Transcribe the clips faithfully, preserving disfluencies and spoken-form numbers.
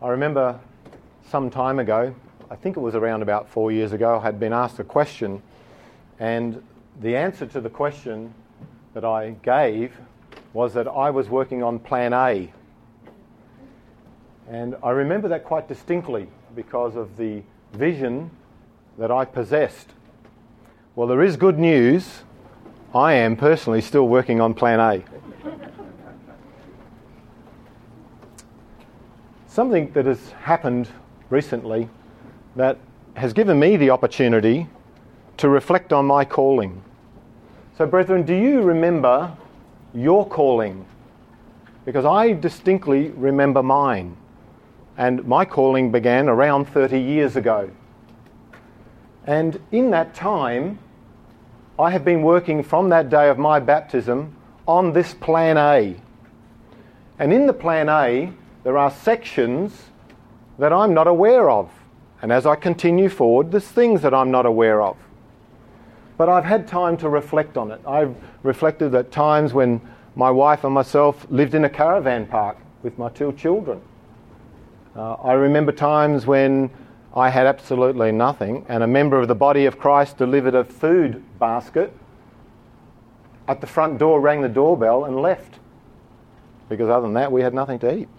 I remember some time ago, I think it was around about four years ago, I had been asked a question, and the answer to the question that I gave was that I was working on Plan A. And I remember that quite distinctly because of the vision that I possessed. Well, there is good news. I am personally still working on Plan A. Something that has happened recently that has given me the opportunity to reflect on my calling. So, brethren, do you remember your calling? Because I distinctly remember mine. And my calling began around thirty years ago. And in that time, I have been working from that day of my baptism on this Plan A. And in the Plan A, there are sections that I'm not aware of. And as I continue forward, there's things that I'm not aware of. But I've had time to reflect on it. I've reflected at times when my wife and myself lived in a caravan park with my two children. Uh, I remember times when I had absolutely nothing and a member of the body of Christ delivered a food basket at the front door, rang the doorbell and left. Because other than that, we had nothing to eat.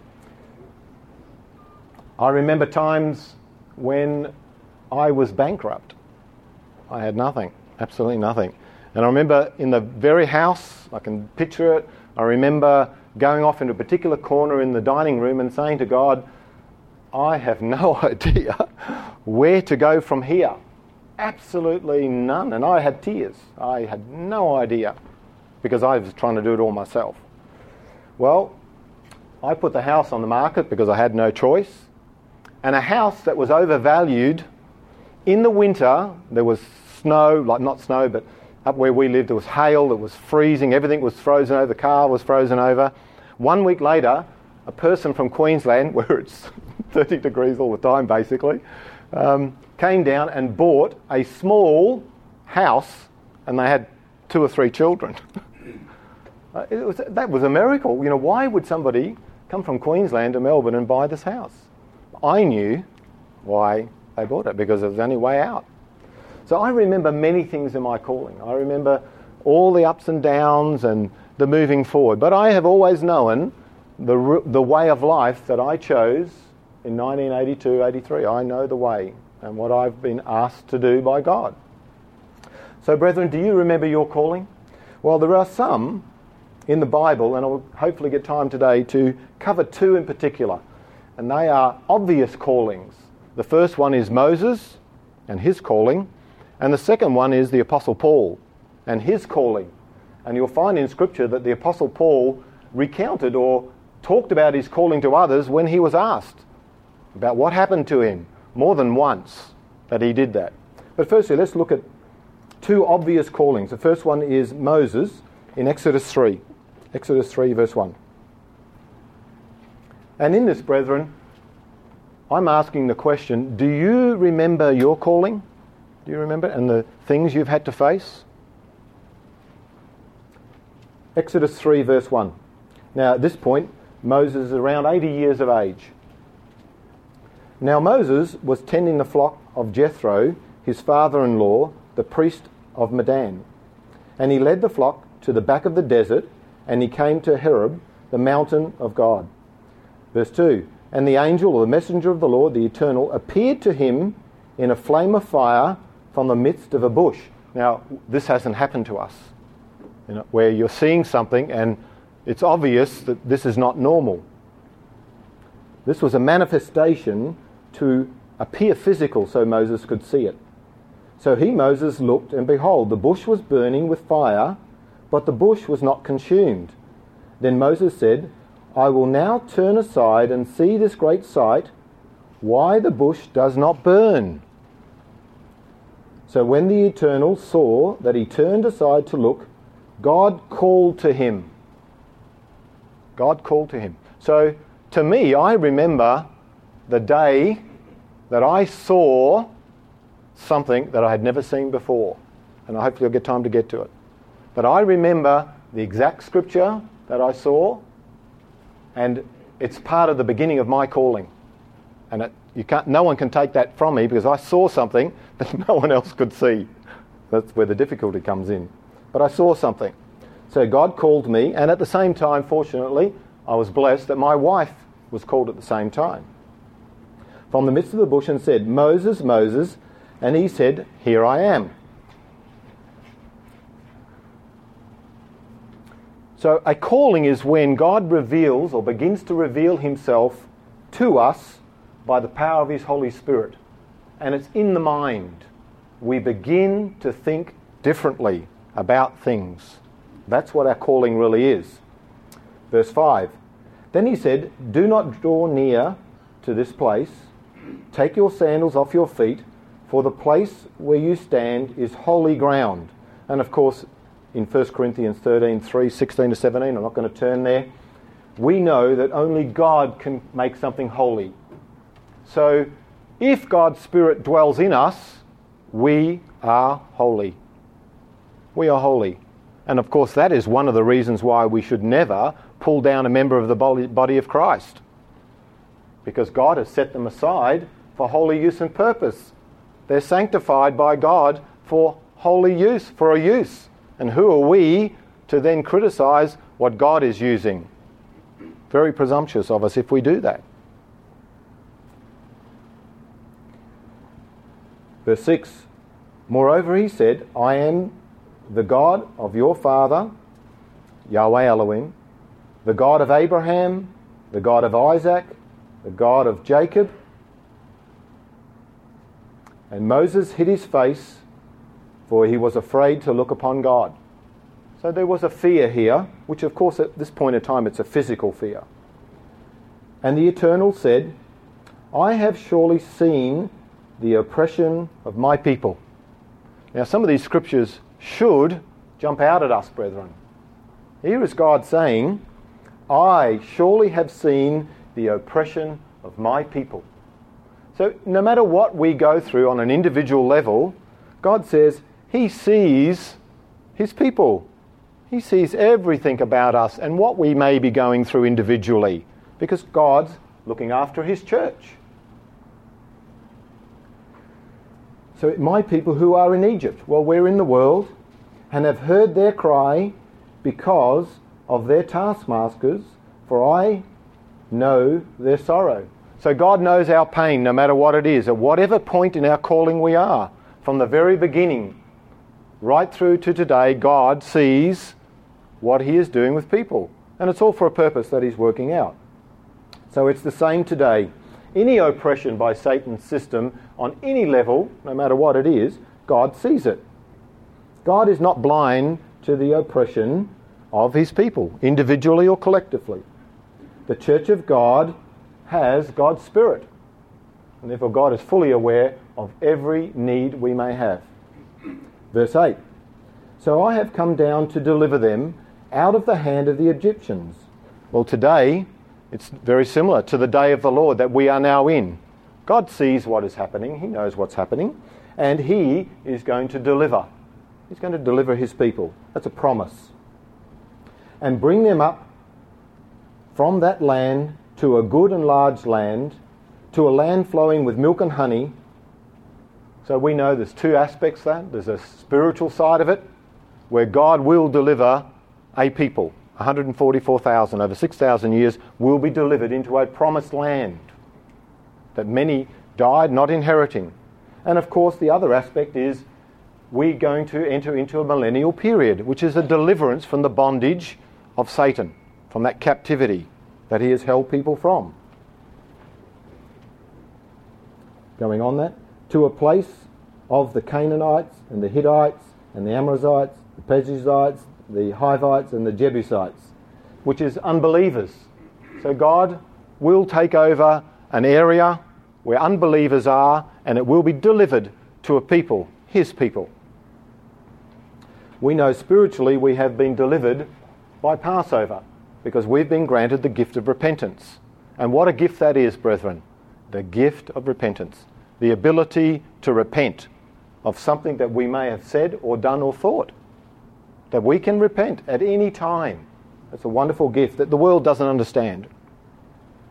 I remember times when I was bankrupt. I had nothing, absolutely nothing. And I remember in the very house, I can picture it, I remember going off into a particular corner in the dining room and saying to God, I have no idea where to go from here. Absolutely none. And I had tears. I had no idea because I was trying to do it all myself. Well, I put the house on the market because I had no choice. And a house that was overvalued. In the winter, there was snow, like not snow, but up where we lived, there was hail, it was freezing, everything was frozen over, the car was frozen over. One week later, a person from Queensland, where it's thirty degrees all the time basically, um, came down and bought a small house, and they had two or three children. uh, it was, that was a miracle. You know, why would somebody come from Queensland to Melbourne and buy this house? I knew why they bought it, because it was the only way out. So I remember many things in my calling. I remember all the ups and downs and the moving forward. But I have always known the the way of life that I chose in nineteen eighty-two, eighty-three. I know the way and what I've been asked to do by God. So, brethren, do you remember your calling? Well, there are some in the Bible, and I'll hopefully get time today to cover two in particular. And they are obvious callings. The first one is Moses and his calling. And the second one is the Apostle Paul and his calling. And you'll find in Scripture that the Apostle Paul recounted or talked about his calling to others when he was asked about what happened to him, more than once that he did that. But firstly, let's look at two obvious callings. The first one is Moses in Exodus three. Exodus three, verse one. And in this, brethren, I'm asking the question, do you remember your calling? Do you remember? And the things you've had to face? Exodus three, verse one. Now, at this point, Moses is around eighty years of age. Now, Moses was tending the flock of Jethro, his father-in-law, the priest of Midian. And he led the flock to the back of the desert, and he came to Horeb, the mountain of God. Verse two, and the angel or the messenger of the Lord, the Eternal, appeared to him in a flame of fire from the midst of a bush. Now, this hasn't happened to us, you know, where you're seeing something and it's obvious that this is not normal. This was a manifestation to appear physical so Moses could see it. So he, Moses, looked, and behold, the bush was burning with fire, but the bush was not consumed. Then Moses said, I will now turn aside and see this great sight, why the bush does not burn. So when the Eternal saw that he turned aside to look, God called to him. God called to him. So to me, I remember the day that I saw something that I had never seen before. And hopefully I'll get time to get to it. But I remember the exact scripture that I saw, and It's part of the beginning of my calling. And it, you can't, no one can take that from me because I saw something that no one else could see. That's where the difficulty comes in. But I saw something. So God called me, and at the same time, fortunately, I was blessed that my wife was called at the same time. From the midst of the bush and said, Moses, Moses, and he said, Here I am. So a calling is when God reveals or begins to reveal himself to us by the power of his Holy Spirit. And it's in the mind. We begin to think differently about things. That's what our calling really is. Verse five. Then he said, Do not draw near to this place. Take your sandals off your feet, for the place where you stand is holy ground. And of course, in First Corinthians thirteen, three, sixteen to seventeen, I'm not going to turn there, we know that only God can make something holy. So, if God's Spirit dwells in us, we are holy. We are holy. And of course, that is one of the reasons why we should never pull down a member of the body of Christ. Because God has set them aside for holy use and purpose. They're sanctified by God for holy use, for a use. And who are we to then criticize what God is using? Very presumptuous of us if we do that. Verse six, Moreover he said, I am the God of your father, Yahweh Elohim, the God of Abraham, the God of Isaac, the God of Jacob. And Moses hid his face, for he was afraid to look upon God. So there was a fear here, which of course at this point in time it's a physical fear. And the Eternal said, I have surely seen the oppression of my people. Now some of these scriptures should jump out at us, brethren. Here is God saying, I surely have seen the oppression of my people. So no matter what we go through on an individual level, God says he sees his people. He sees everything about us and what we may be going through individually, because God's looking after his church. So my people who are in Egypt, well, we're in the world and have heard their cry because of their taskmasters, for I know their sorrow. So God knows our pain no matter what it is, at whatever point in our calling we are. From the very beginning, right through to today, God sees what he is doing with people. And it's all for a purpose that he's working out. So it's the same today. Any oppression by Satan's system on any level, no matter what it is, God sees it. God is not blind to the oppression of his people, individually or collectively. The Church of God has God's Spirit, and therefore God is fully aware of every need we may have. Verse eight, So I have come down to deliver them out of the hand of the Egyptians. Well, today it's very similar to the day of the Lord that we are now in. God sees what is happening, he knows what's happening, and he is going to deliver. He's going to deliver his people. That's a promise. And bring them up from that land to a good and large land, to a land flowing with milk and honey. So we know there's two aspects to that. There's a spiritual side of it, where God will deliver a people. one hundred forty-four thousand over six thousand years will be delivered into a promised land that many died not inheriting. And of course the other aspect is we're going to enter into a millennial period, which is a deliverance from the bondage of Satan, from that captivity that he has held people from. Going on that, to a place of the Canaanites and the Hittites and the Amorites, the Perizzites, the Hivites and the Jebusites, which is unbelievers. So God will take over an area where unbelievers are, and it will be delivered to a people, his people. We know spiritually we have been delivered by Passover, because we've been granted the gift of repentance. And what a gift that is, brethren. The gift of repentance. The ability to repent of something that we may have said or done or thought. That we can repent at any time. It's a wonderful gift that the world doesn't understand.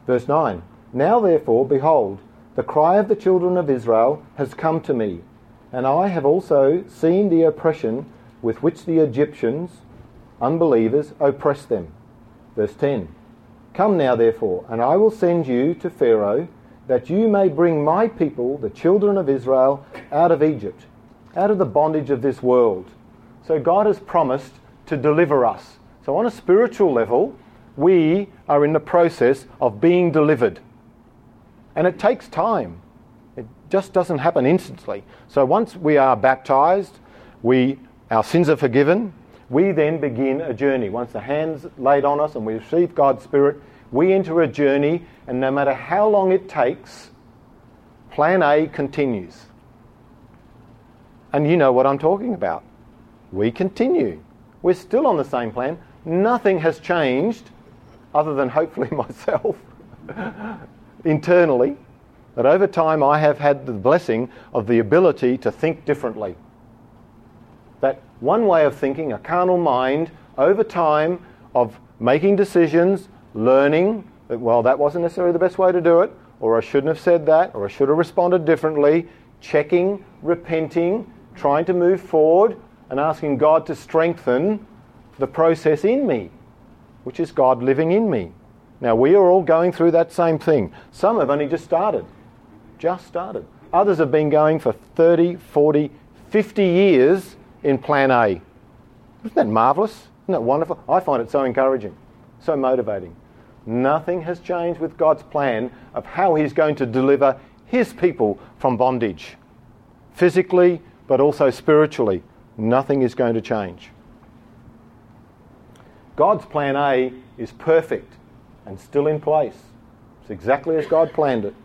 Verse nine, now therefore, behold, the cry of the children of Israel has come to me, and I have also seen the oppression with which the Egyptians, unbelievers, oppress them. Verse ten, come now therefore, and I will send you to Pharaoh, that you may bring my people, the children of Israel, out of Egypt, out of the bondage of this world. So God has promised to deliver us. So on a spiritual level, we are in the process of being delivered. And it takes time. It just doesn't happen instantly. So once we are baptized, we our sins are forgiven, we then begin a journey. Once the hand's laid on us and we receive God's Spirit, we enter a journey, and no matter how long it takes, plan A continues. And you know what I'm talking about. We continue. We're still on the same plan. Nothing has changed, other than hopefully myself, internally, that over time I have had the blessing of the ability to think differently. That one way of thinking, a carnal mind, over time of making decisions, learning that, well, that wasn't necessarily the best way to do it, or I shouldn't have said that, or I should have responded differently, checking, repenting, trying to move forward, and asking God to strengthen the process in me, which is God living in me. Now, we are all going through that same thing. Some have only just started. Just started. Others have been going for thirty, forty, fifty years in plan A. Isn't that marvellous? Isn't that wonderful? I find it so encouraging, so motivating. Nothing has changed with God's plan of how He's going to deliver His people from bondage. Physically, but also spiritually. Nothing is going to change. God's plan A is perfect and still in place. It's exactly as God planned it.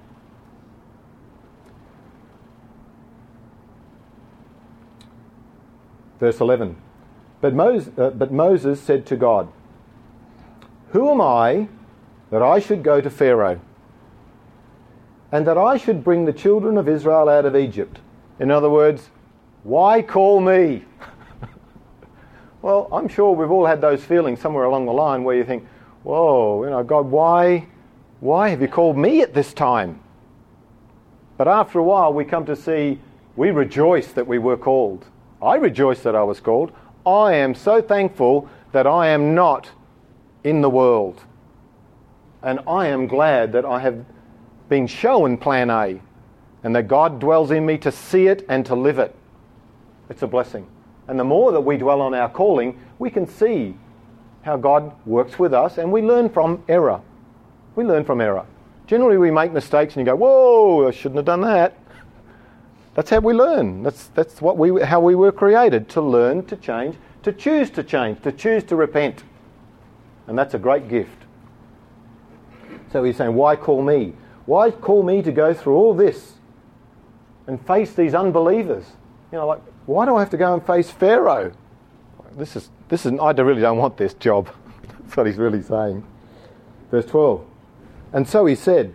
Verse eleven. But Moses, uh, but Moses said to God, who am I that I should go to Pharaoh, and that I should bring the children of Israel out of Egypt? In other words, why call me? Well, I'm sure we've all had those feelings somewhere along the line where you think, whoa, you know, God, why, why have you called me at this time? But after a while, we come to see, we rejoice that we were called. I rejoice that I was called. I am so thankful that I am not in the world. And I am glad that I have been shown plan A, and that God dwells in me to see it and to live it. It's a blessing. And the more that we dwell on our calling, we can see how God works with us, and we learn from error. We learn from error. Generally we make mistakes and you go, whoa, I shouldn't have done that. That's how we learn. That's that's what we how we were created, to learn, to change, to choose to change, to choose to repent. And that's a great gift. So he's saying, why call me? Why call me to go through all this and face these unbelievers? You know, like, why do I have to go and face Pharaoh? This is this is I really don't want this job. That's what he's really saying. Verse twelve. And so he said,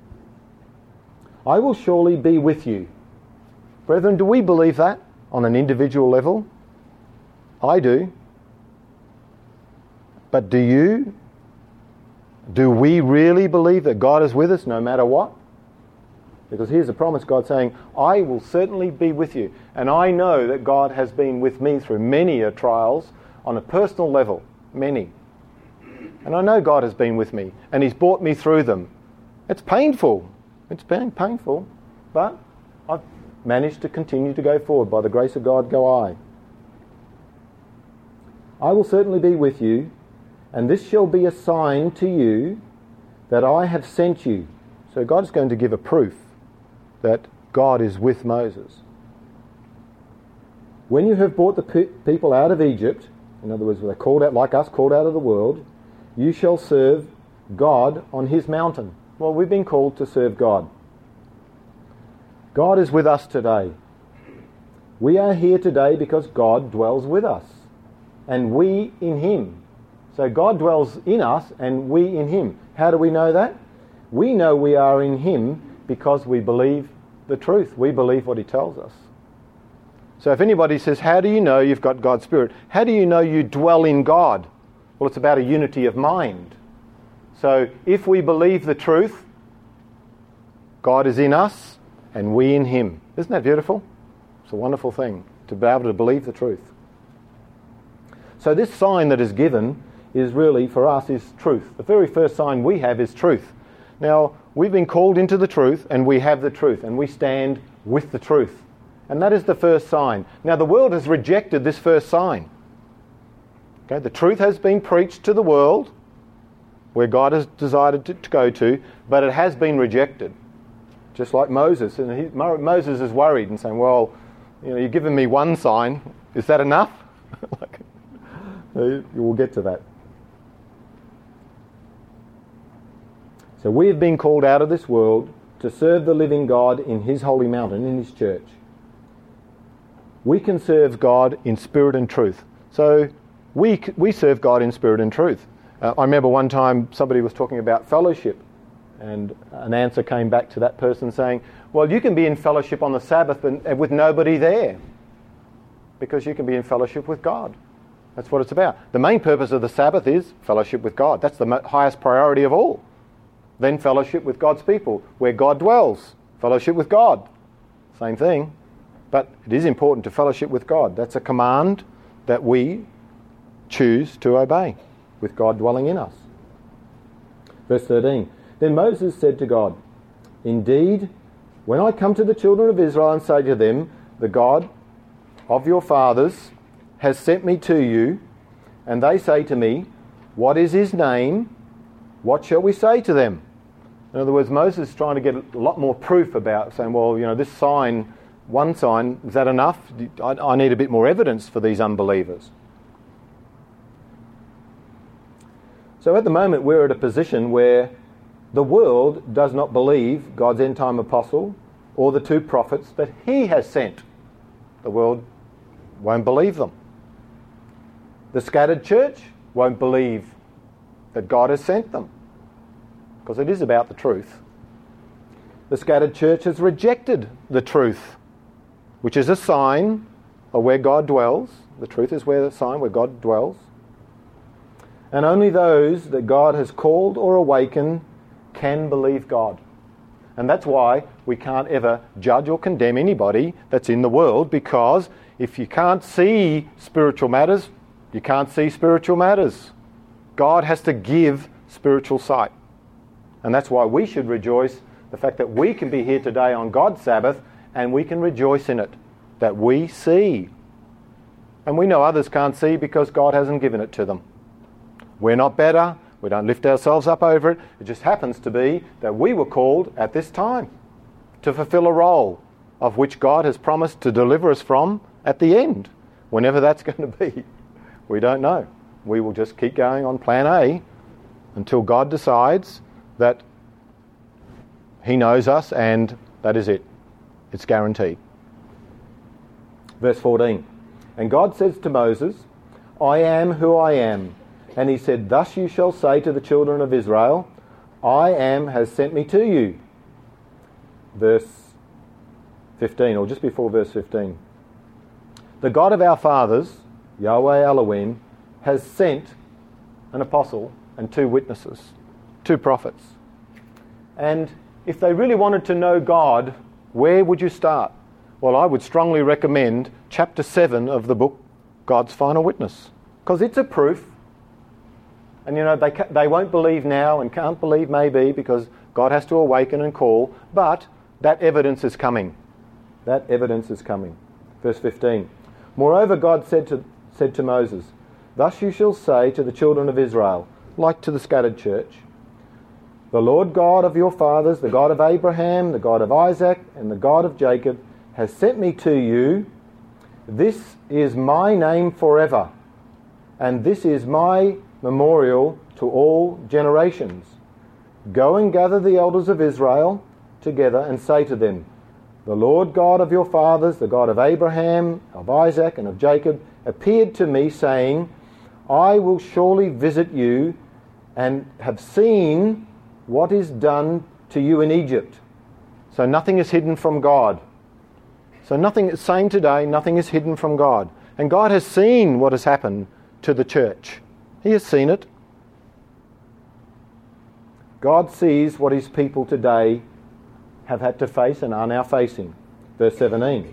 I will surely be with you. Brethren, do we believe that on an individual level? I do. But do you? Do we really believe that God is with us no matter what? Because here's the promise, God saying, I will certainly be with you. And I know that God has been with me through many a trials on a personal level. Many. And I know God has been with me. And He's brought me through them. It's painful. It's been painful. But I've managed to continue to go forward. By the grace of God go I. I will certainly be with you. And this shall be a sign to you that I have sent you. So God is going to give a proof that God is with Moses. When you have brought the pe- people out of Egypt, in other words, they're called out like us, called out of the world, you shall serve God on His mountain. Well, we've been called to serve God. God is with us today. We are here today because God dwells with us, and we in Him. So God dwells in us and we in Him. How do we know that? We know we are in Him because we believe the truth. We believe what He tells us. So if anybody says, how do you know you've got God's Spirit? How do you know you dwell in God? Well, it's about a unity of mind. So if we believe the truth, God is in us and we in him. Isn't that beautiful? It's a wonderful thing to be able to believe the truth. So this sign that is given is really, for us, is truth. The very first sign we have is truth. Now, we've been called into the truth and we have the truth and we stand with the truth. And that is the first sign. Now, the world has rejected this first sign. Okay, the truth has been preached to the world where God has decided to, to go to, but it has been rejected. Just like Moses. And he, Moses is worried and saying, well, you know, you've given me one sign. Is that enough? like, we'll get to that. So we have been called out of this world to serve the living God in his holy mountain, in his church. We can serve God in spirit and truth. So we we serve God in spirit and truth. Uh, I remember one time somebody was talking about fellowship, and an answer came back to that person saying, well, you can be in fellowship on the Sabbath but with nobody there, because you can be in fellowship with God. That's what it's about. The main purpose of the Sabbath is fellowship with God. That's the highest priority of all. Then fellowship with God's people, where God dwells. Fellowship with God. Same thing. But it is important to fellowship with God. That's a command that we choose to obey, with God dwelling in us. Verse thirteen. Then Moses said to God, indeed, when I come to the children of Israel and say to them, the God of your fathers has sent me to you, and they say to me, what is his name? What shall we say to them? In other words, Moses is trying to get a lot more proof about saying, well, you know, this sign, one sign, is that enough? I, I need a bit more evidence for these unbelievers. So at the moment we're at a position where the world does not believe God's end-time apostle or the two prophets that he has sent. The world won't believe them. The scattered church won't believe that God has sent them, because it is about the truth. The scattered church has rejected the truth, which is a sign of where God dwells. The truth is where the sign where God dwells. And only those that God has called or awakened can believe God. And that's why we can't ever judge or condemn anybody that's in the world, because if you can't see spiritual matters, you can't see spiritual matters. God has to give spiritual sight. And that's why we should rejoice the fact that we can be here today on God's Sabbath, and we can rejoice in it, that we see. And we know others can't see because God hasn't given it to them. We're not better. We don't lift ourselves up over it. It just happens to be that we were called at this time to fulfill a role of which God has promised to deliver us from at the end. Whenever that's going to be, we don't know. We will just keep going on plan A until God decides that he knows us, and that is it. It's guaranteed. Verse fourteen. And God says to Moses, I am who I am. And he said, thus you shall say to the children of Israel, I am has sent me to you. Verse fifteen, or just before verse fifteen. The God of our fathers, Yahweh Elohim, has sent an apostle and two witnesses, two prophets. And if they really wanted to know God, where would you start? Well, I would strongly recommend chapter seven of the book, God's Final Witness, because it's a proof. And you know, they ca- they won't believe now and can't believe maybe because God has to awaken and call, but that evidence is coming. That evidence is coming. Verse fifteen. Moreover, God said to said to Moses, thus you shall say to the children of Israel, like to the scattered church, the Lord God of your fathers, the God of Abraham, the God of Isaac, and the God of Jacob, has sent me to you. This is my name forever, and this is my memorial to all generations. Go and gather the elders of Israel together and say to them, the Lord God of your fathers, the God of Abraham, of Isaac, and of Jacob, appeared to me, saying, I will surely visit you and have seen what is done to you in Egypt. So nothing is hidden from God. So nothing, saying today, nothing is hidden from God. And God has seen what has happened to the church. He has seen it. God sees what his people today have had to face and are now facing. Verse seventeen.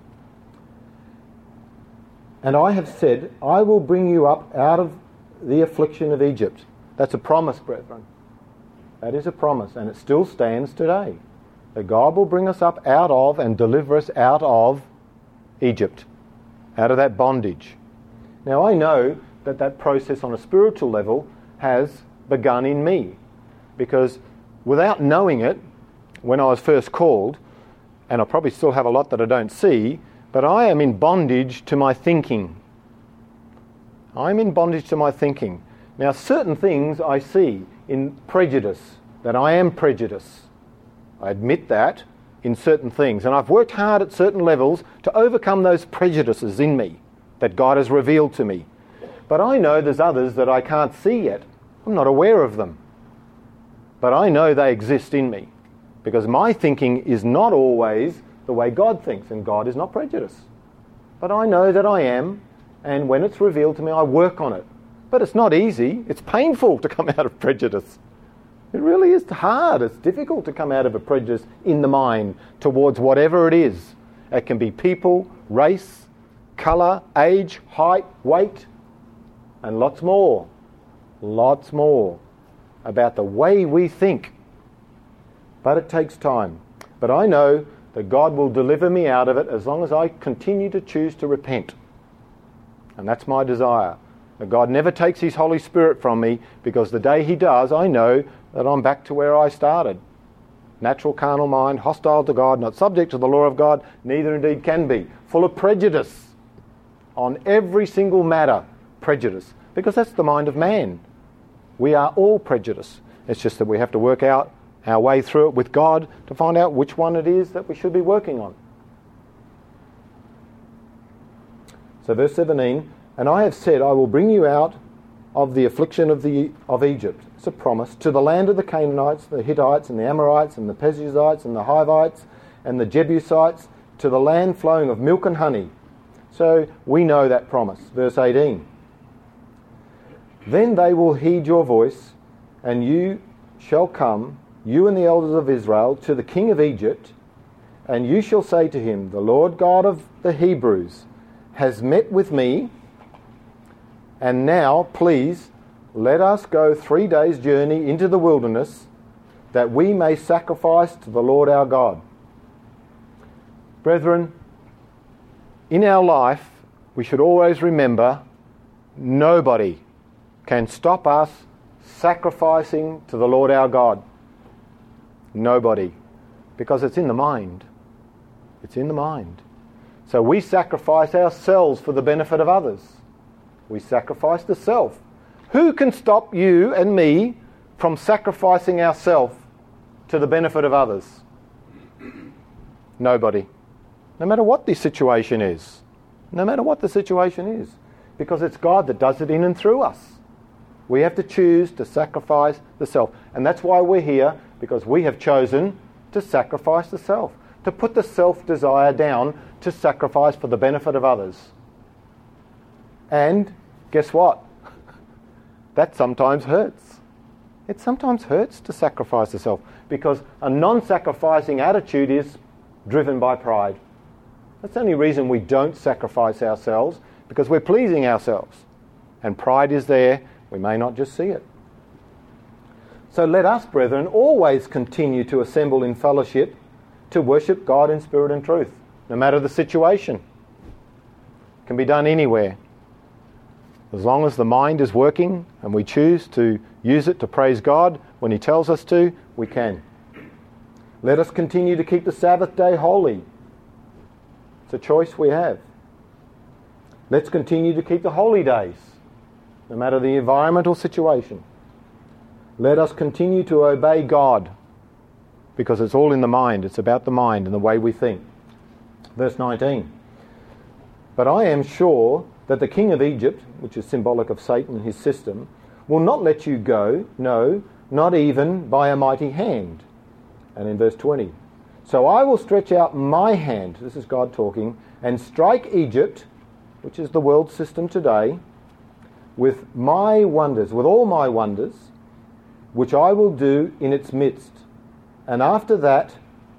And I have said, I will bring you up out of the affliction of Egypt. That's a promise, brethren. That is a promise, and it still stands today. That God will bring us up out of and deliver us out of Egypt, out of that bondage. Now I know that that process on a spiritual level has begun in me, because without knowing it, when I was first called, and I probably still have a lot that I don't see, but I am in bondage to my thinking. I'm in bondage to my thinking. Now, certain things I see in prejudice, that I am prejudiced. I admit that in certain things. And I've worked hard at certain levels to overcome those prejudices in me that God has revealed to me. But I know there's others that I can't see yet. I'm not aware of them. But I know they exist in me, because my thinking is not always the way God thinks, and God is not prejudiced. But I know that I am, and when it's revealed to me, I work on it. But it's not easy. It's painful to come out of prejudice. It really is hard. It's difficult to come out of a prejudice in the mind towards whatever it is. It can be people, race, colour, age, height, weight, and lots more. Lots more about the way we think. But it takes time. But I know that God will deliver me out of it as long as I continue to choose to repent. And that's my desire. That God never takes his Holy Spirit from me, because the day he does, I know that I'm back to where I started. Natural carnal mind, hostile to God, not subject to the law of God, neither indeed can be. Full of prejudice on every single matter. Prejudice. Because that's the mind of man. We are all prejudiced. It's just that we have to work out our way through it with God to find out which one it is that we should be working on. So verse seventeen, and I have said, I will bring you out of the affliction of the of Egypt. It's a promise. To the land of the Canaanites, the Hittites, and the Amorites, and the Perizzites, and the Hivites, and the Jebusites, to the land flowing of milk and honey. So we know that promise. Verse eighteen. Then they will heed your voice, and you shall come, you and the elders of Israel, to the king of Egypt, and you shall say to him, the Lord God of the Hebrews has met with me, and now, please, let us go three days' journey into the wilderness, that we may sacrifice to the Lord our God. Brethren, in our life, we should always remember, nobody can stop us sacrificing to the Lord our God. Nobody. Because it's in the mind. It's in the mind. So we sacrifice ourselves for the benefit of others. We sacrifice the self. Who can stop you and me from sacrificing ourselves to the benefit of others? Nobody. No matter what the situation is. No matter what the situation is. Because it's God that does it in and through us. We have to choose to sacrifice the self. And that's why we're here, because we have chosen to sacrifice the self. To put the self-desire down to sacrifice for the benefit of others. And guess what? That sometimes hurts. It sometimes hurts to sacrifice the self, because a non-sacrificing attitude is driven by pride. That's the only reason we don't sacrifice ourselves, because we're pleasing ourselves. And pride is there. We may not just see it. So let us, brethren, always continue to assemble in fellowship to worship God in spirit and truth, no matter the situation. It can be done anywhere. As long as the mind is working and we choose to use it to praise God when he tells us to, we can. Let us continue to keep the Sabbath day holy. It's a choice we have. Let's continue to keep the holy days, no matter the environmental situation. Let us continue to obey God, because it's all in the mind. It's about the mind and the way we think. Verse nineteen. But I am sure that the king of Egypt, which is symbolic of Satan and his system, will not let you go, no, not even by a mighty hand. And in verse twenty. So I will stretch out my hand, this is God talking, and strike Egypt, which is the world system today, with my wonders, with all my wonders, which I will do in its midst. And after that,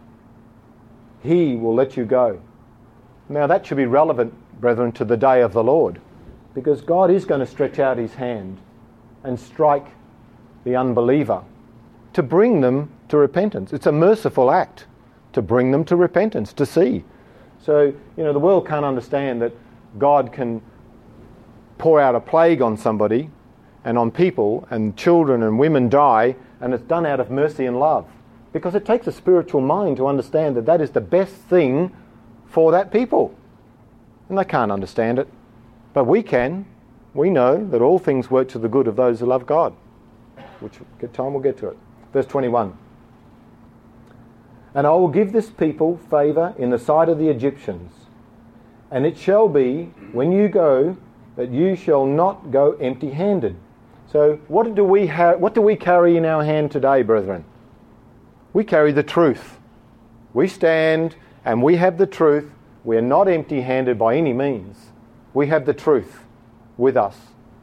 he will let you go. Now that should be relevant, brethren, to the day of the Lord, because God is going to stretch out his hand and strike the unbeliever to bring them to repentance. It's a merciful act to bring them to repentance, to see. So, you know, the world can't understand that God can pour out a plague on somebody and on people, and children and women die, and it's done out of mercy and love. Because it takes a spiritual mind to understand that that is the best thing for that people. And they can't understand it. But we can. We know that all things work to the good of those who love God. Which time we'll get to it. Verse twenty-one. And I will give this people favour in the sight of the Egyptians. And it shall be, when you go, that you shall not go empty-handed. So what do we ha- what do we carry in our hand today, brethren? We carry the truth. We stand and we have the truth. We are not empty-handed by any means. We have the truth with us.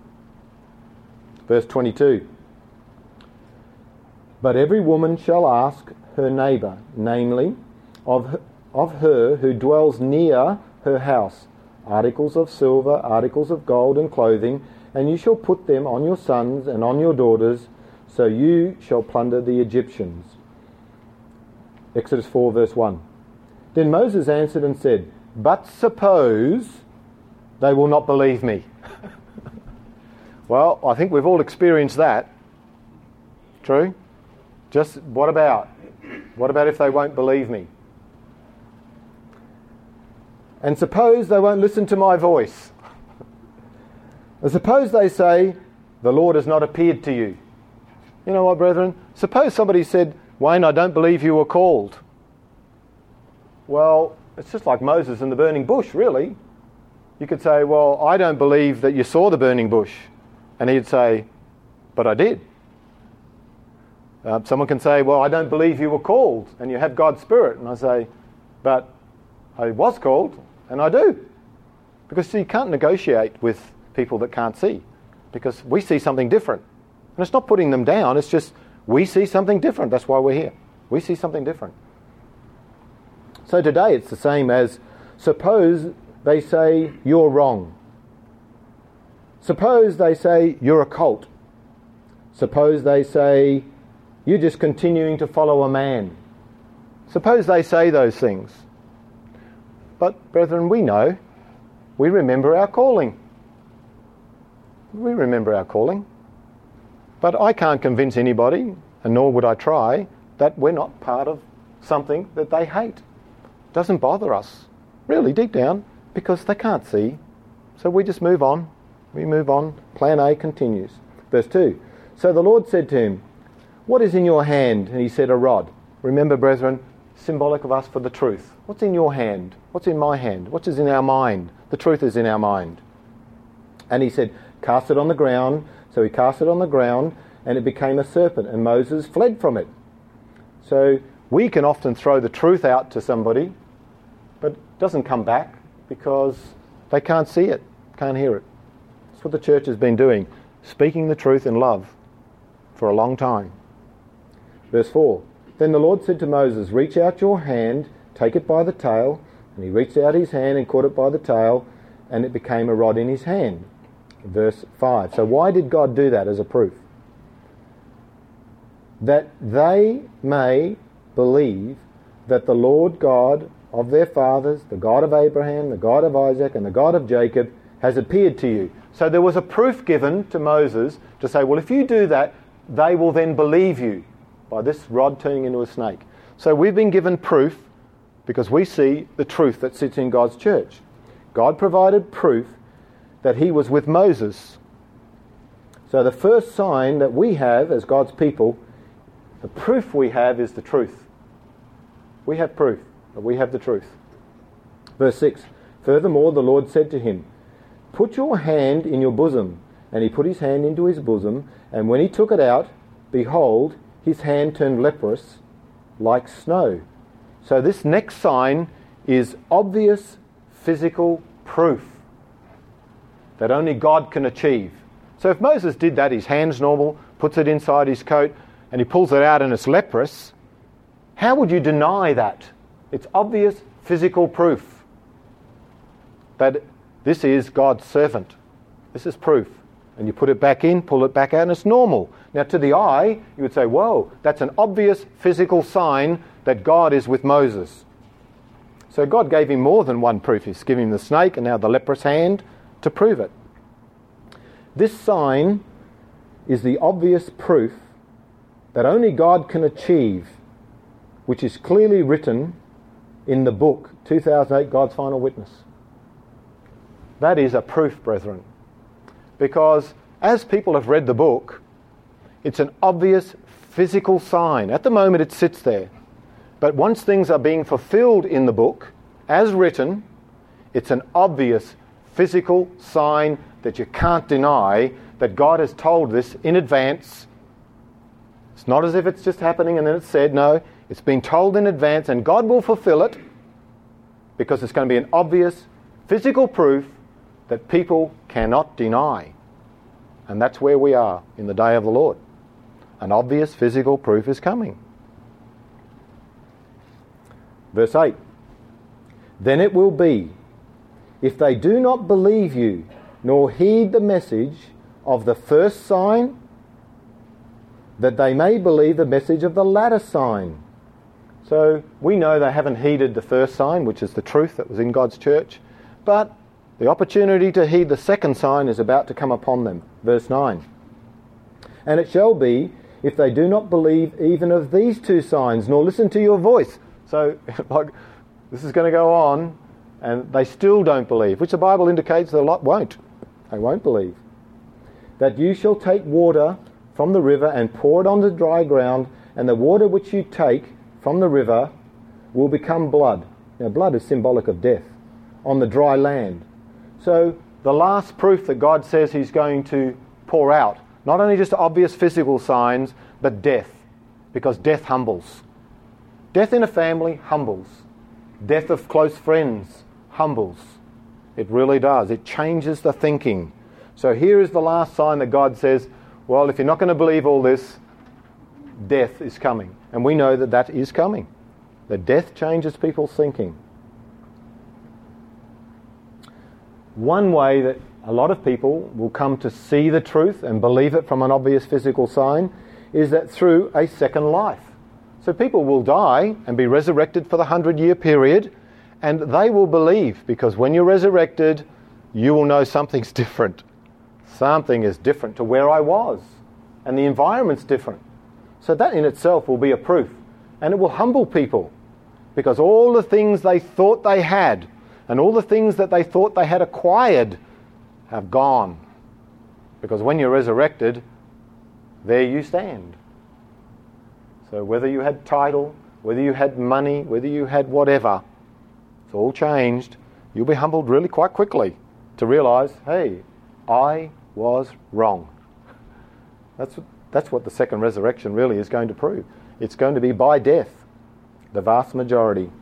Verse twenty-two. But every woman shall ask her neighbour, namely, of her, of her who dwells near her house, articles of silver, articles of gold and clothing, and you shall put them on your sons and on your daughters, so you shall plunder the Egyptians. Exodus four verse one. Then Moses answered and said, but suppose they will not believe me. Well, I think we've all experienced that. True? Just what about? What about if they won't believe me? And suppose they won't listen to my voice. And suppose they say, the Lord has not appeared to you. You know what, brethren? Suppose somebody said, Wayne, I don't believe you were called. Well, it's just like Moses in the burning bush, really. You could say, well, I don't believe that you saw the burning bush. And he'd say, but I did. Uh, someone can say, well, I don't believe you were called and you have God's Spirit. And I say, but I was called and I do. Because see, you can't negotiate with people that can't see, because we see something different. And it's not putting them down, it's just we see something different. That's why we're here. We see something different. So today it's the same as, suppose they say you're wrong. Suppose they say you're a cult. Suppose they say you're just continuing to follow a man. Suppose they say those things. But brethren, we know, we remember our calling. We remember our calling. But I can't convince anybody, and nor would I try, that we're not part of something that they hate. It doesn't bother us, really, deep down, because they can't see. So we just move on. We move on. Plan A continues. Verse two. So the Lord said to him, what is in your hand? And he said, a rod. Remember, brethren, symbolic of us for the truth. What's in your hand? What's in my hand? What is in our mind? The truth is in our mind. And he said, cast it on the ground. So he cast it on the ground, and it became a serpent, and Moses fled from it. So we can often throw the truth out to somebody, but it doesn't come back because they can't see it, can't hear it. That's what the church has been doing, speaking the truth in love for a long time. Verse four. Then the Lord said to Moses, reach out your hand, take it by the tail. And he reached out his hand and caught it by the tail, and it became a rod in his hand. Verse five. So why did God do that as a proof? That they may believe that the Lord God of their fathers, the God of Abraham, the God of Isaac, and the God of Jacob, has appeared to you. So there was a proof given to Moses to say, well, if you do that, they will then believe you by this rod turning into a snake. So we've been given proof because we see the truth that sits in God's church. God provided proof that he was with Moses. So the first sign that we have as God's people, the proof we have is the truth. We have proof that we have the truth. Verse six. Furthermore, the Lord said to him, put your hand in your bosom. And he put his hand into his bosom, and when he took it out, behold, his hand turned leprous like snow. So this next sign is obvious physical proof that only God can achieve. So if Moses did that, his hand's normal, puts it inside his coat, and he pulls it out and it's leprous, how would you deny that? It's obvious physical proof that this is God's servant. This is proof. And you put it back in, pull it back out, and it's normal. Now to the eye, you would say, whoa, that's an obvious physical sign that God is with Moses. So God gave him more than one proof. He's given him the snake and now the leprous hand to prove it. This sign is the obvious proof that only God can achieve, which is clearly written in the book, two thousand eight, God's Final Witness. That is a proof, brethren. Because as people have read the book, it's an obvious physical sign. At the moment it sits there. But once things are being fulfilled in the book, as written, it's an obvious physical sign that you can't deny that God has told this in advance. It's not as if it's just happening and then it's said. No, it's been told in advance and God will fulfill it because it's going to be an obvious physical proof that people cannot deny. And that's where we are in the day of the Lord. An obvious physical proof is coming. Verse eight. Then it will be, if they do not believe you, nor heed the message of the first sign, that they may believe the message of the latter sign. So we know they haven't heeded the first sign, which is the truth that was in God's church, but the opportunity to heed the second sign is about to come upon them. Verse nine. And it shall be, if they do not believe even of these two signs, nor listen to your voice. So, like, this is going to go on, and they still don't believe, which the Bible indicates they won't. They won't believe. That you shall take water from the river and pour it on the dry ground, and the water which you take from the river will become blood. Now, blood is symbolic of death on the dry land. So, the last proof that God says he's going to pour out, not only just obvious physical signs, but death, because death humbles. Death in a family humbles. Death of close friends humbles. It really does. It changes the thinking. So here is the last sign that God says, well, if you're not going to believe all this, death is coming. And we know that that is coming. That death changes people's thinking. One way that a lot of people will come to see the truth and believe it from an obvious physical sign is that through a second life. So people will die and be resurrected for the hundred-year period, and they will believe, because when you're resurrected, you will know something's different. Something is different to where I was, and the environment's different. So that in itself will be a proof, and it will humble people, because all the things they thought they had, and all the things that they thought they had acquired, have gone. Because when you're resurrected, there you stand. So whether you had title, whether you had money, whether you had whatever, it's all changed. You'll be humbled really quite quickly to realise, hey, I was wrong. That's, that's what the second resurrection really is going to prove. It's going to be by death, the vast majority.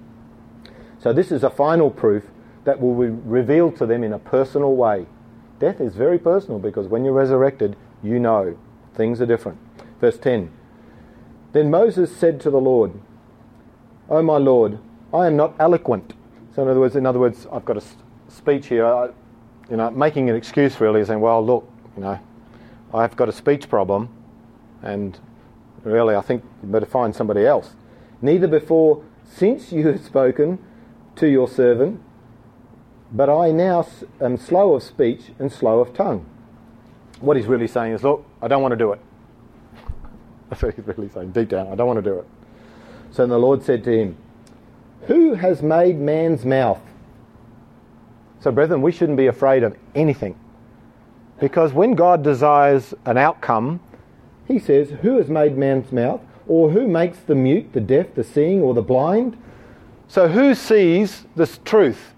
So this is a final proof that will be revealed to them in a personal way. Death is very personal, because when you're resurrected, you know things are different. Verse ten. Then Moses said to the Lord, O my Lord, I am not eloquent. So in other words, in other words, I've got a speech here, I, you know, making an excuse really, saying, well, look, you know, I've got a speech problem, and really I think you better find somebody else. Neither before, since you have spoken to your servant, but I now am slow of speech and slow of tongue. What he's really saying is, look, I don't want to do it. That's what he's really saying, deep down, I don't want to do it. So the Lord said to him, who has made man's mouth? So brethren, we shouldn't be afraid of anything. Because when God desires an outcome, he says, who has made man's mouth? Or who makes the mute, the deaf, the seeing, or the blind? So who sees this truth?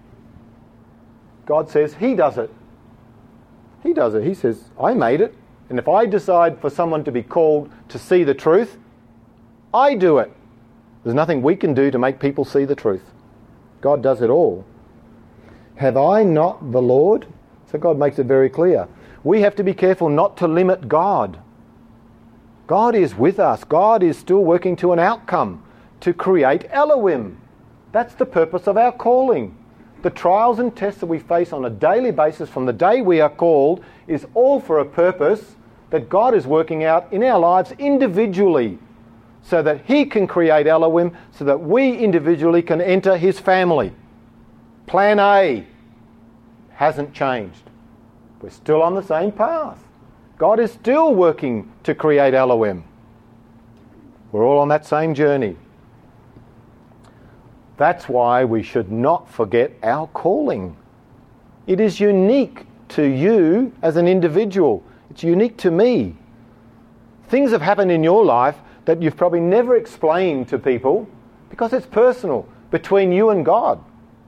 God says he does it. He does it. He says, I made it. And if I decide for someone to be called to see the truth, I do it. There's nothing we can do to make people see the truth. God does it all. Have I not the Lord? So God makes it very clear. We have to be careful not to limit God. God is with us. God is still working to an outcome, to create Elohim. That's the purpose of our calling. The trials and tests that we face on a daily basis from the day we are called is all for a purpose that God is working out in our lives individually, so that He can create Elohim, so that we individually can enter His family. Plan A hasn't changed. We're still on the same path. God is still working to create Elohim. We're all on that same journey. That's why we should not forget our calling. It is unique to you as an individual. It's unique to me. Things have happened in your life that you've probably never explained to people because it's personal, between you and God.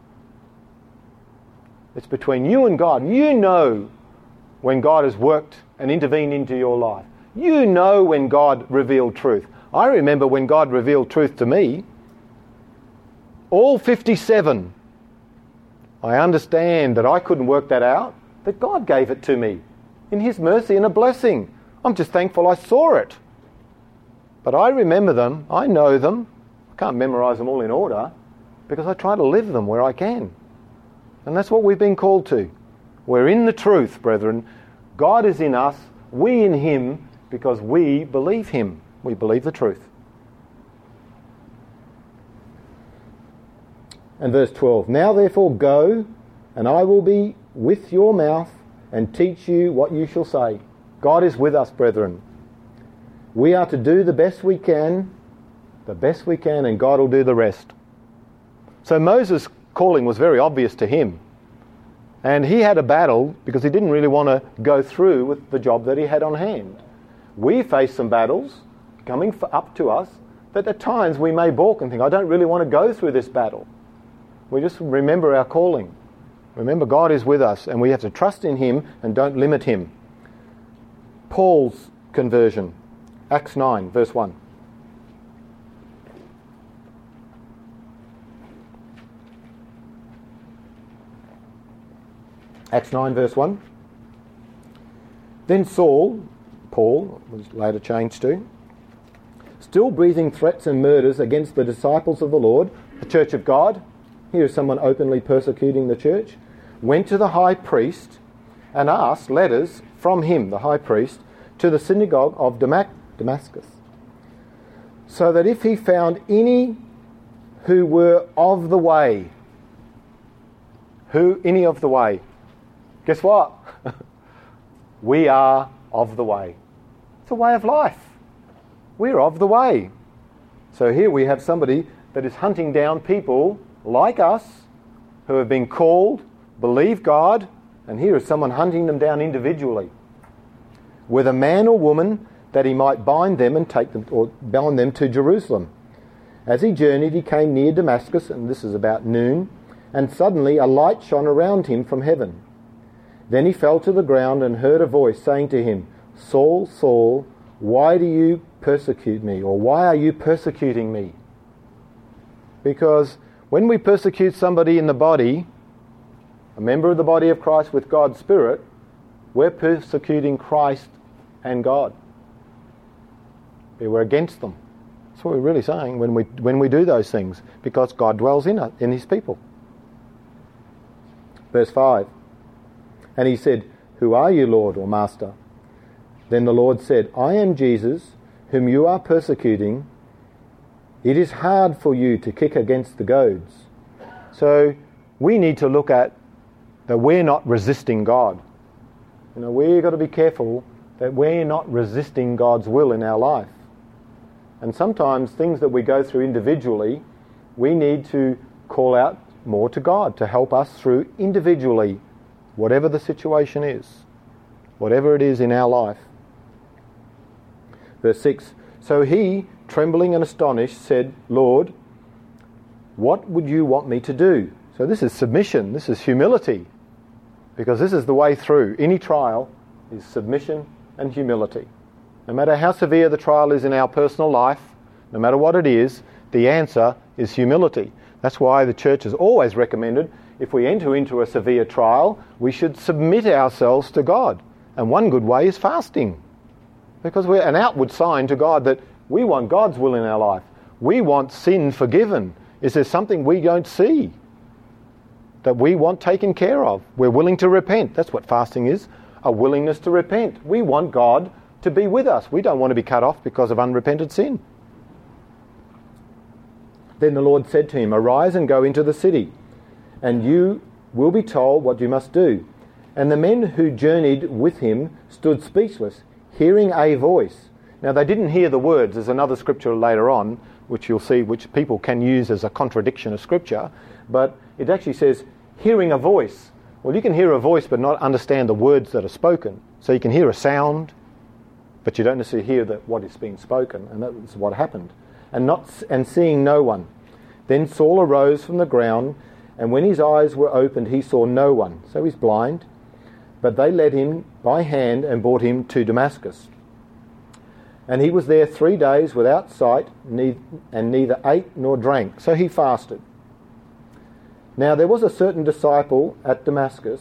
It's between you and God. You know when God has worked and intervened into your life. You know when God revealed truth. I remember when God revealed truth to me. All fifty-seven. I understand that I couldn't work that out, that God gave it to me in His mercy and a blessing. I'm just thankful I saw it. But I remember them, I know them. I can't memorise them all in order because I try to live them where I can. And that's what we've been called to. We're in the truth, brethren. God is in us, we in Him, because we believe Him. We believe the truth. And verse twelve, now therefore go, and I will be with your mouth and teach you what you shall say. God is with us, brethren. We are to do the best we can, the best we can, and God will do the rest. So Moses' calling was very obvious to him. And he had a battle because he didn't really want to go through with the job that he had on hand. We face some battles coming up to us that at times we may balk and think, I don't really want to go through this battle. We just remember our calling. Remember, God is with us and we have to trust in Him and don't limit Him. Paul's conversion. Acts nine, verse one. Acts nine, verse one. Then Saul, Paul, was later changed to, still breathing threats and murders against the disciples of the Lord, the church of God, here is someone openly persecuting the church, went to the high priest and asked letters from him, the high priest, to the synagogue of Damascus, so that if he found any who were of the way, who, any of the way, guess what? We are of the way. It's a way of life. We're of the way. So here we have somebody that is hunting down people like us who have been called, believe God, and here is someone hunting them down individually. With a man or woman that he might bind them and take them, or bound them to Jerusalem. As he journeyed, he came near Damascus, and this is about noon, and suddenly a light shone around him from heaven. Then he fell to the ground and heard a voice saying to him, Saul, Saul, why do you persecute me? Or why are you persecuting me? Because when we persecute somebody in the body, a member of the body of Christ with God's Spirit, we're persecuting Christ and God. We're against them. That's what we're really saying when we when we do those things, because God dwells in us, in His people. Verse five. And he said, Who are you, Lord or Master? Then the Lord said, I am Jesus, whom you are persecuting. It is hard for you to kick against the goads. So we need to look at that we're not resisting God. You know, we've got to be careful that we're not resisting God's will in our life. And sometimes things that we go through individually, we need to call out more to God to help us through individually, whatever the situation is, whatever it is in our life. Verse six, so he, trembling and astonished, said, Lord, what would you want me to do? So this is submission, this is humility, because this is the way through. Any trial is submission and humility. No matter how severe the trial is in our personal life, no matter what it is, the answer is humility. That's why the church has always recommended, if we enter into a severe trial, we should submit ourselves to God. And one good way is fasting. Because we're an outward sign to God that we want God's will in our life. We want sin forgiven. Is there something we don't see that we want taken care of? We're willing to repent. That's what fasting is, a willingness to repent. We want God to be with us. We don't want to be cut off because of unrepented sin. Then the Lord said to him, "Arise and go into the city, and you will be told what you must do." And the men who journeyed with him stood speechless, hearing a voice. Now they didn't hear the words. There's another scripture later on, which you'll see, which people can use as a contradiction of scripture. But it actually says, hearing a voice. Well, you can hear a voice but not understand the words that are spoken. So you can hear a sound, but you don't necessarily hear the, what is being spoken. And that's what happened. And not and seeing no one. Then Saul arose from the ground, and when his eyes were opened, he saw no one. So he's blind. But they led him by hand and brought him to Damascus. And he was there three days without sight, and neither ate nor drank. So he fasted. Now there was a certain disciple at Damascus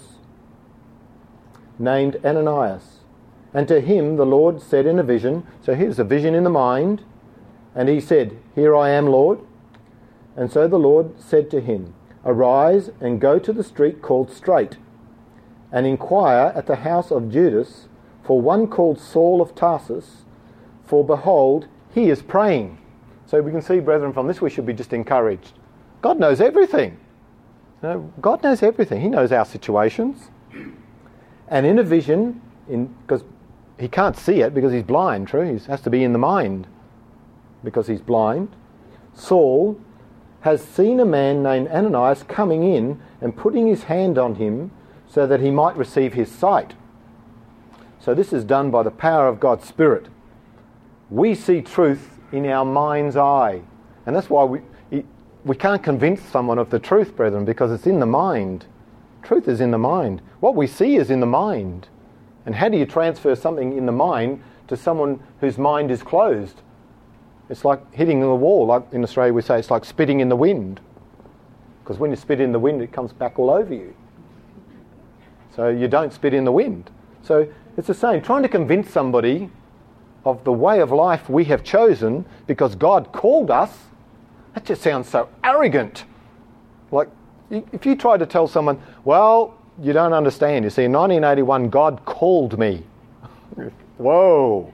named Ananias. And to him the Lord said in a vision, so here's a vision in the mind, and he said, "Here I am, Lord." And so the Lord said to him, "Arise and go to the street called Straight, and inquire at the house of Judas for one called Saul of Tarsus, for behold, he is praying." So we can see, brethren, from this we should be just encouraged. God knows everything. You know, God knows everything. He knows our situations. And in a vision, in because he can't see it because he's blind, true? He has to be in the mind because he's blind. Saul has seen a man named Ananias coming in and putting his hand on him so that he might receive his sight. So this is done by the power of God's Spirit. We see truth in our mind's eye. And that's why we we can't convince someone of the truth, brethren, because it's in the mind. Truth is in the mind. What we see is in the mind. And how do you transfer something in the mind to someone whose mind is closed? It's like hitting the wall. Like in Australia we say it's like spitting in the wind. Because when you spit in the wind, it comes back all over you. So you don't spit in the wind. So it's the same. Trying to convince somebody of the way of life we have chosen because God called us, that just sounds so arrogant. Like, if you try to tell someone, well, you don't understand. You see, in nineteen eighty-one, God called me. Whoa.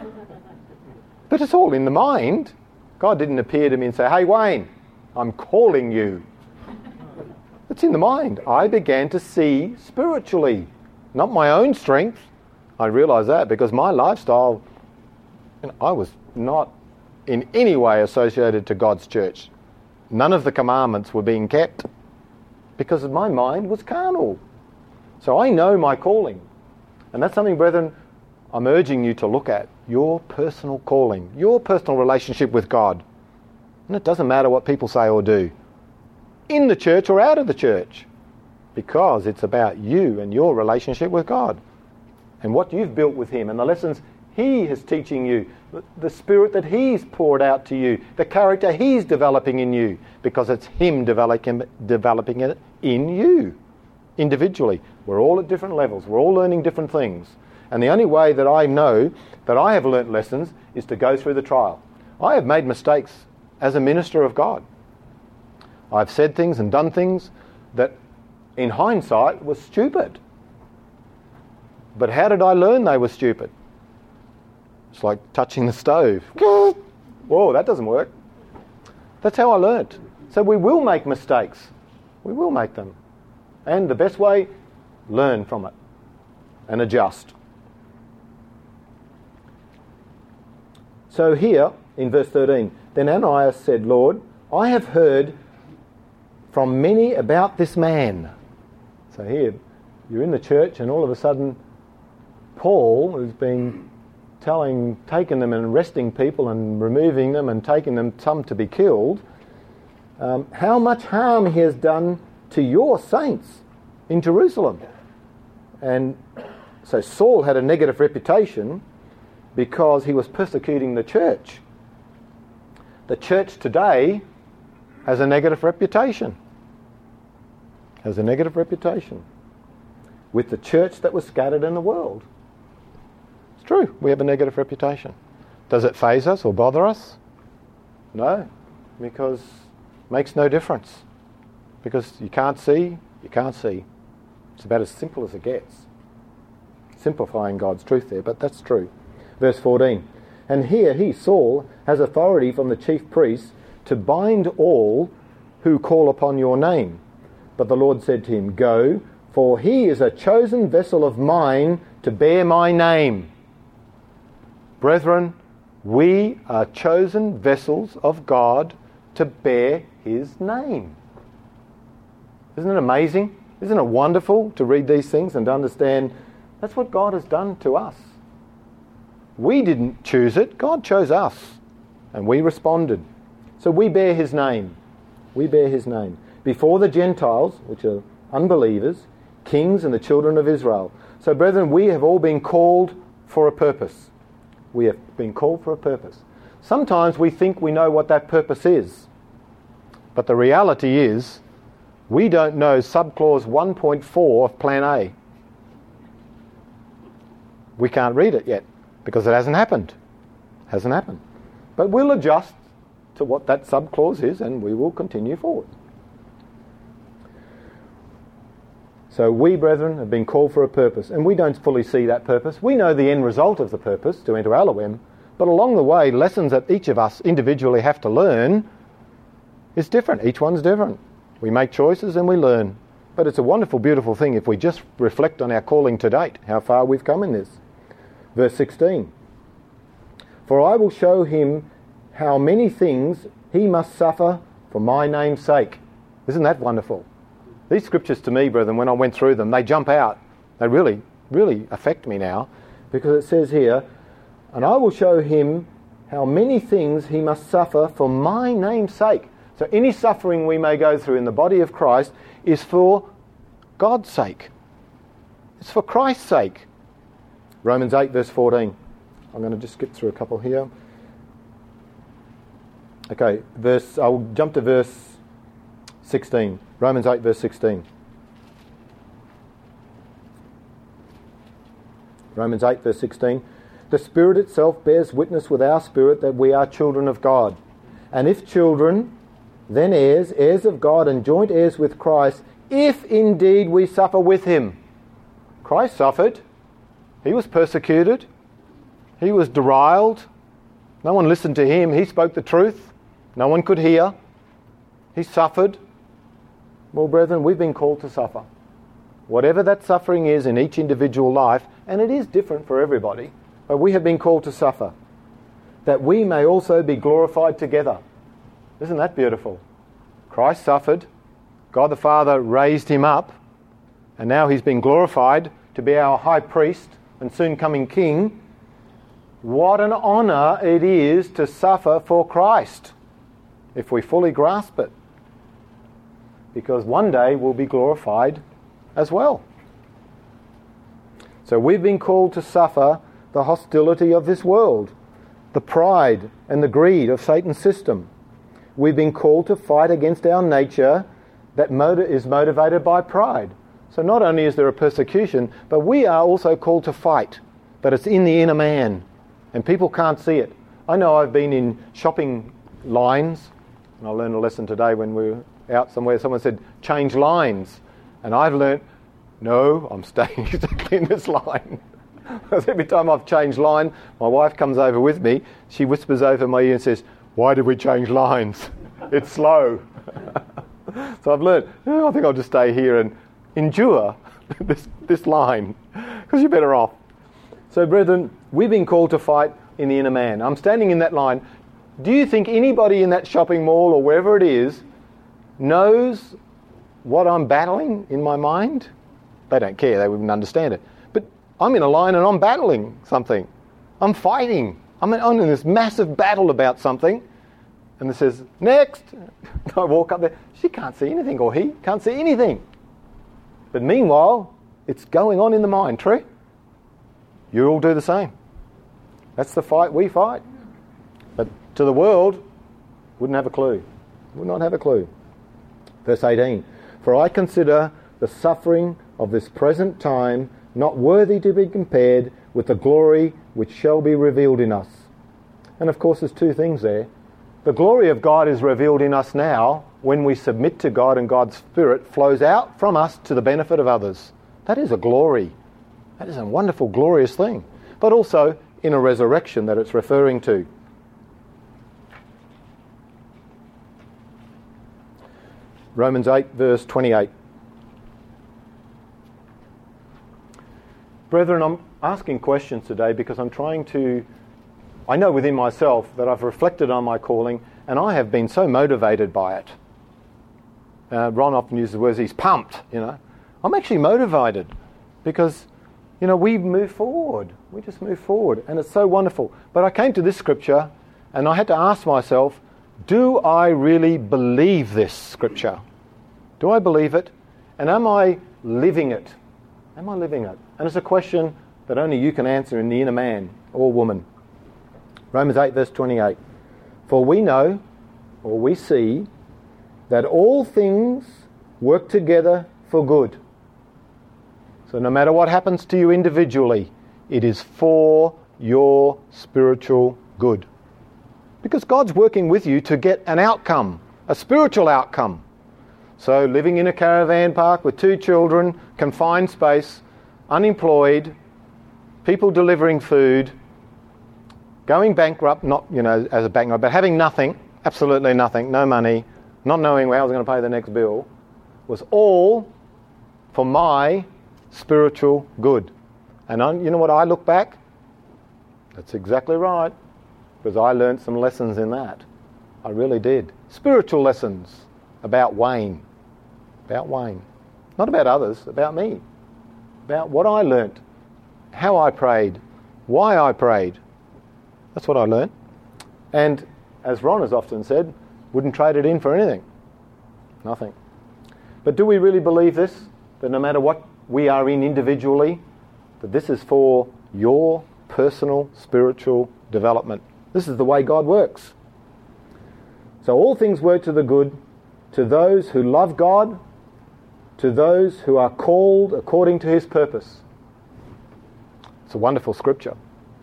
But it's all in the mind. God didn't appear to me and say, "Hey, Wayne, I'm calling you." It's in the mind. I began to see spiritually, not my own strength. I realised that because my lifestyle, and I was not in any way associated to God's church. None of the commandments were being kept because my mind was carnal. So I know my calling. And that's something, brethren, I'm urging you to look at. Your personal calling, your personal relationship with God. And it doesn't matter what people say or do, in the church or out of the church, because it's about you and your relationship with God and what you've built with Him and the lessons He is teaching you, the Spirit that He's poured out to you, the character He's developing in you, because it's Him developing, developing it in you individually. We're all at different levels. We're all learning different things. And the only way that I know that I have learnt lessons is to go through the trial. I have made mistakes as a minister of God. I've said things and done things that in hindsight were stupid. But how did I learn they were stupid? It's like touching the stove. Whoa, that doesn't work. That's how I learnt. So we will make mistakes. We will make them. And the best way, learn from it and adjust. So here in verse thirteen, then Ananias said, "Lord, I have heard from many about this man." So here, you're in the church and all of a sudden Paul, who's been telling, taking them and arresting people and removing them and taking them, some to be killed, um, how much harm he has done to your saints in Jerusalem. And so Saul had a negative reputation because he was persecuting the church. The church today has a negative reputation. Has a negative reputation with the church that was scattered in the world. It's true, we have a negative reputation. Does it faze us or bother us? No, because it makes no difference. Because you can't see, you can't see. It's about as simple as it gets. Simplifying God's truth there, but that's true. Verse fourteen. And here he, Saul, has authority from the chief priests to bind all who call upon your name. But the Lord said to him, Go, for he is a chosen vessel of mine to bear my name. Brethren, we are chosen vessels of God to bear his name. Isn't it amazing? Isn't it wonderful to read these things and to understand that's what God has done to us? We didn't choose it. God chose us. And we responded. So we bear his name. We bear his name. Before the Gentiles, which are unbelievers, kings and the children of Israel. So brethren, we have all been called for a purpose. We have been called for a purpose. Sometimes we think we know what that purpose is. But the reality is, we don't know subclause one point four of Plan A. We can't read it yet because it hasn't happened. Hasn't happened. But we'll adjust to what that subclause is and we will continue forward. So we, brethren, have been called for a purpose, and we don't fully see that purpose. We know the end result of the purpose, to enter Elohim, but along the way, lessons that each of us individually have to learn is different. Each one's different. We make choices and we learn. But it's a wonderful, beautiful thing if we just reflect on our calling to date, how far we've come in this. Verse sixteen. For I will show him how many things he must suffer for my name's sake. Isn't that wonderful? These scriptures to me, brethren, when I went through them, they jump out. They really, really affect me now. Because it says here, and I will show him how many things he must suffer for my name's sake. So any suffering we may go through in the body of Christ is for God's sake. It's for Christ's sake. Romans eight verse fourteen. I'm going to just skip through a couple here. Okay, verse. I'll jump to verse sixteen. Romans eight verse sixteen. Romans eight verse sixteen. The Spirit itself bears witness with our spirit that we are children of God. And if children, then heirs, heirs of God and joint heirs with Christ, if indeed we suffer with him. Christ suffered. He was persecuted. He was deriled. No one listened to him. He spoke the truth. No one could hear. He suffered. Well, brethren, we've been called to suffer. Whatever that suffering is in each individual life, and it is different for everybody, but we have been called to suffer, that we may also be glorified together. Isn't that beautiful? Christ suffered. God the Father raised him up, and now he's been glorified to be our high priest and soon coming king. What an honour it is to suffer for Christ, if we fully grasp it. Because one day we'll be glorified as well. So we've been called to suffer the hostility of this world, the pride and the greed of Satan's system. We've been called to fight against our nature that motiv- is motivated by pride. So not only is there a persecution, but we are also called to fight, that it's in the inner man, and people can't see it. I know I've been in shopping lines, and I learned a lesson today when we were out somewhere. Someone said, change lines. And I've learnt, no, I'm staying exactly in this line. Because every time I've changed line, my wife comes over with me, she whispers over my ear and says, why did we change lines? It's slow. So I've learnt, oh, I think I'll just stay here and endure this, this line, because you're better off. So brethren, we've been called to fight in the inner man. I'm standing in that line. Do you think anybody in that shopping mall or wherever it is knows what I'm battling in my mind? They don't care, they wouldn't understand it. But I'm in a line and I'm battling something. I'm fighting. I'm in, I'm in this massive battle about something. And it says, next. I walk up there. She can't see anything, or he can't see anything. But meanwhile, it's going on in the mind, true? You all do the same. That's the fight we fight. But to the world, wouldn't have a clue. Would not have a clue. Verse eighteen. For I consider the suffering of this present time not worthy to be compared with the glory which shall be revealed in us. And of course there's two things there. The glory of God is revealed in us now when we submit to God and God's Spirit flows out from us to the benefit of others. That is a glory. That is a wonderful, glorious thing. But also in a resurrection that it's referring to. Romans eight verse twenty-eight. Brethren, I'm asking questions today because I'm trying to, I know within myself that I've reflected on my calling and I have been so motivated by it. Uh, Ron often uses the words, he's pumped, you know. I'm actually motivated because, you know, we move forward. We just move forward and it's so wonderful. But I came to this scripture and I had to ask myself, do I really believe this scripture? Do I believe it? And am I living it? Am I living it? And it's a question that only you can answer in the inner man or woman. Romans eight verse twenty-eight. For we know, or we see, that all things work together for good. So no matter what happens to you individually, it is for your spiritual good. Because God's working with you to get an outcome, a spiritual outcome. So living in a caravan park with two children, confined space, unemployed, people delivering food, going bankrupt, not, you know, as a bankrupt, but having nothing, absolutely nothing, no money, not knowing where I was going to pay the next bill, was all for my spiritual good. And I, you know what, I look back, that's exactly right, because I learned some lessons in that. I really did. Spiritual lessons about Wayne. About Wayne. Not about others, about me. About what I learnt, how I prayed, why I prayed. That's what I learnt. And as Ron has often said, wouldn't trade it in for anything. Nothing. But do we really believe this? That no matter what we are in individually, that this is for your personal spiritual development. This is the way God works. So all things work to the good to those who love God, to those who are called according to his purpose. It's a wonderful scripture.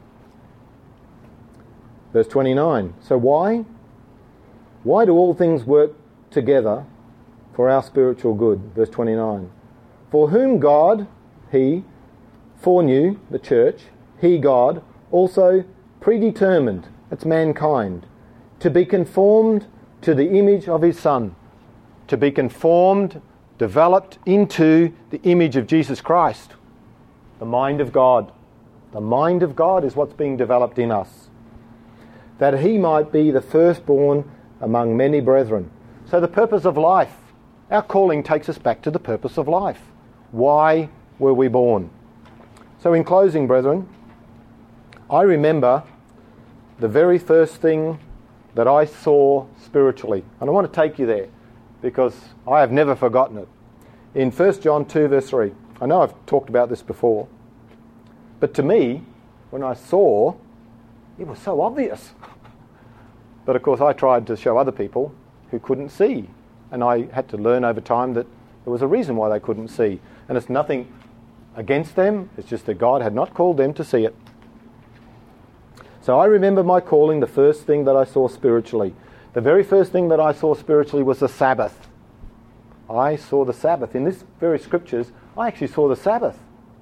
Verse twenty-nine. So why? Why do all things work together for our spiritual good? Verse twenty-nine. For whom God, he, foreknew, the church, he, God, also predetermined, that's mankind, to be conformed to the image of his Son, to be conformed, developed into the image of Jesus Christ, the mind of God. The mind of God is what's being developed in us, that he might be the firstborn among many brethren. So the purpose of life, our calling takes us back to the purpose of life. Why were we born? So in closing, brethren, I remember the very first thing that I saw spiritually. And I want to take you there because I have never forgotten it. In First John two verse three. I know I've talked about this before. But to me, when I saw, it was so obvious. But of course I tried to show other people who couldn't see. And I had to learn over time that there was a reason why they couldn't see. And it's nothing against them, it's just that God had not called them to see it. So I remember my calling, the first thing that I saw spiritually. The very first thing that I saw spiritually was the Sabbath. I saw the Sabbath. In this very scriptures, I actually saw the Sabbath.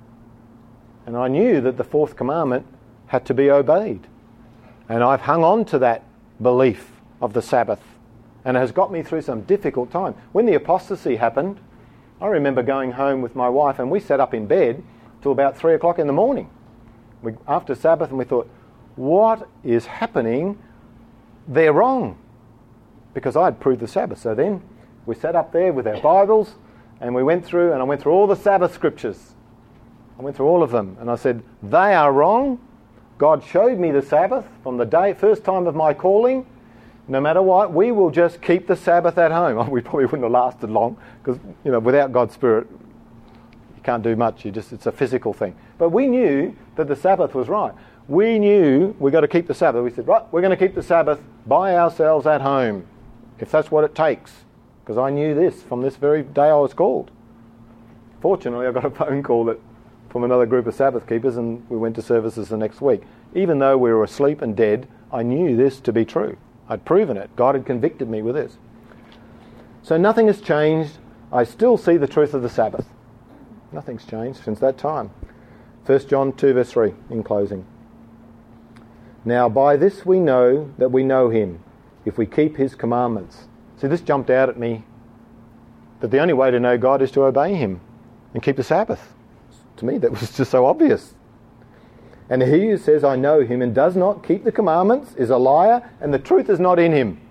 And I knew that the fourth commandment had to be obeyed. And I've hung on to that belief of the Sabbath. And it has got me through some difficult time. When the apostasy happened, I remember going home with my wife and we sat up in bed till about three o'clock in the morning we, after Sabbath, and we thought, what is happening? They're wrong. Because I had proved the Sabbath. So then we sat up there with our Bibles and we went through, and I went through all the Sabbath scriptures. I went through all of them and I said, they are wrong. God showed me the Sabbath from the day, first time of my calling. No matter what, we will just keep the Sabbath at home. We probably wouldn't have lasted long because, you know, without God's Spirit, you can't do much. You just, it's a physical thing. But we knew that the Sabbath was right. We knew we got to keep the Sabbath. We said, right, we're going to keep the Sabbath by ourselves at home, if that's what it takes. Because I knew this from this very day I was called. Fortunately, I got a phone call that from another group of Sabbath keepers, and we went to services the next week. Even though we were asleep and dead, I knew this to be true. I'd proven it. God had convicted me with this. So nothing has changed. I still see the truth of the Sabbath. Nothing's changed since that time. First John two verse three in closing. Now by this we know that we know him, if we keep his commandments. See, this jumped out at me, that the only way to know God is to obey him and keep the Sabbath. To me that was just so obvious. And he who says, I know him, and does not keep the commandments is a liar, and the truth is not in him.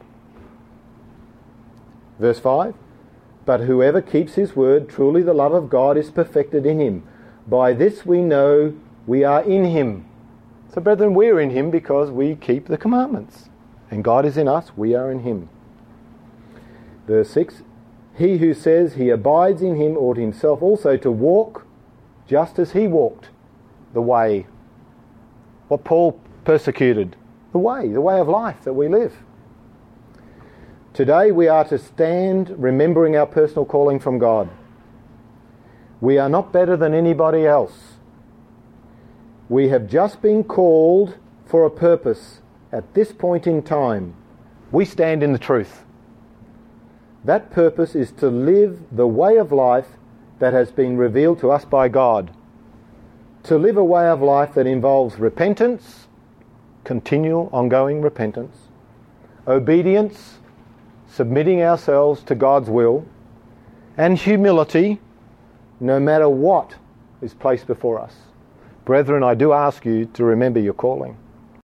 Verse five, but whoever keeps his word, truly the love of God is perfected in him. By this we know we are in him. So brethren, we're in him because we keep the commandments. And God is in us, we are in him. Verse six, he who says he abides in him ought himself also to walk just as he walked, the way. What Paul persecuted, the way, the way of life that we live. Today we are to stand remembering our personal calling from God. We are not better than anybody else. We have just been called for a purpose at this point in time. We stand in the truth. That purpose is to live the way of life that has been revealed to us by God. To live a way of life that involves repentance, continual, ongoing repentance, obedience, submitting ourselves to God's will, and humility, no matter what is placed before us. Brethren, I do ask you to remember your calling.